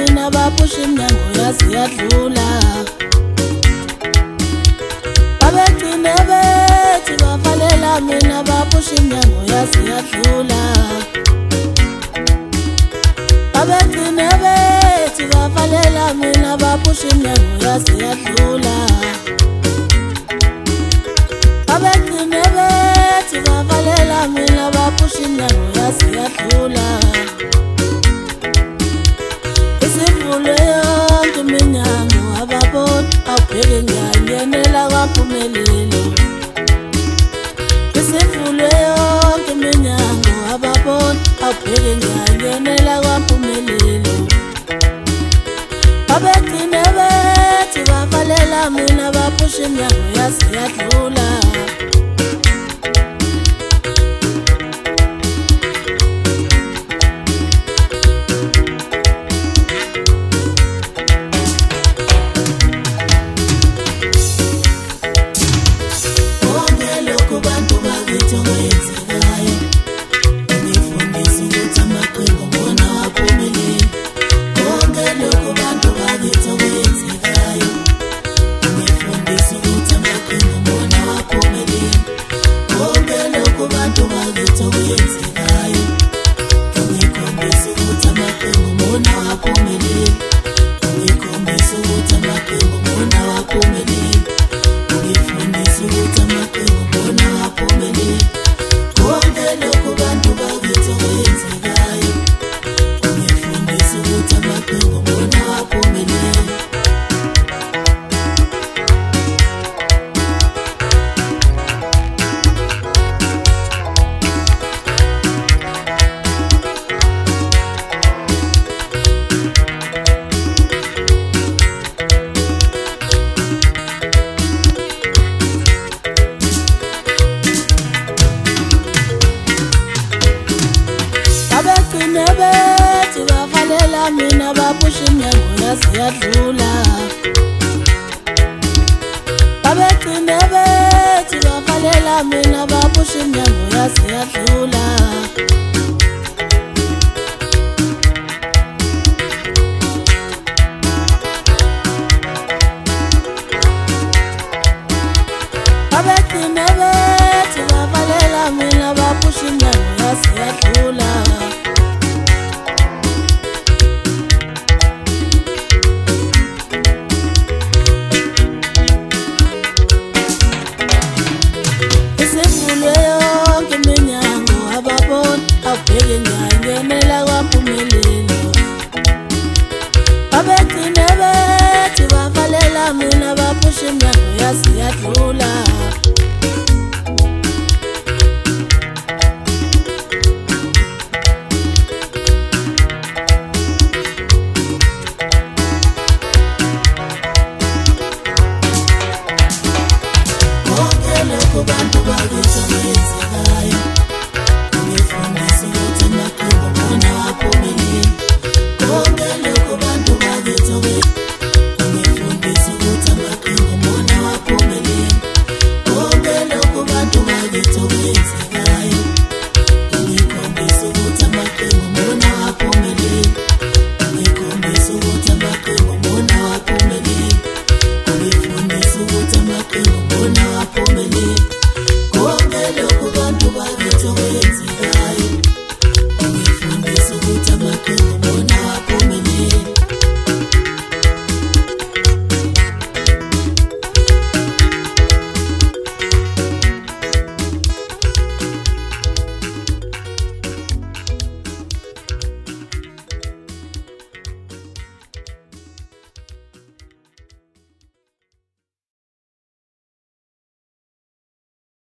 mina baphusha iminyango yazi yadlula. Babegcine bethi bafalela mina baphusha iminyango yazi yadlula. Babegcine bethi bafalela mina baphusha iminyango yazi yadlula. Babegcine bethi bafalela mina baphusha iminyango yazi yadlula. Isivule yonke iminyango ababona awubheke ngiyangenela kwaPhumelelo. Isivule yonke iminyango ababona awubheke ngiyangenela kwaPhumelelo. Babegcine bethi bafalela mina baphusha iminyango yazi yadlula. Babegcine bethi bafalela mina baphusha iminyango yazi yadlula. Babegcine bethi bafalela mina baphusha iminyango yazi yadlula. Babegcine bethi bafalela mina baphusha iminyango yazi yadlula. Isivule yonke iminyango ababona awubheke ngiyangenela kwaPhumelelo. Babegcine bethi bafalela mina baphusha iminyango yazi yadlula.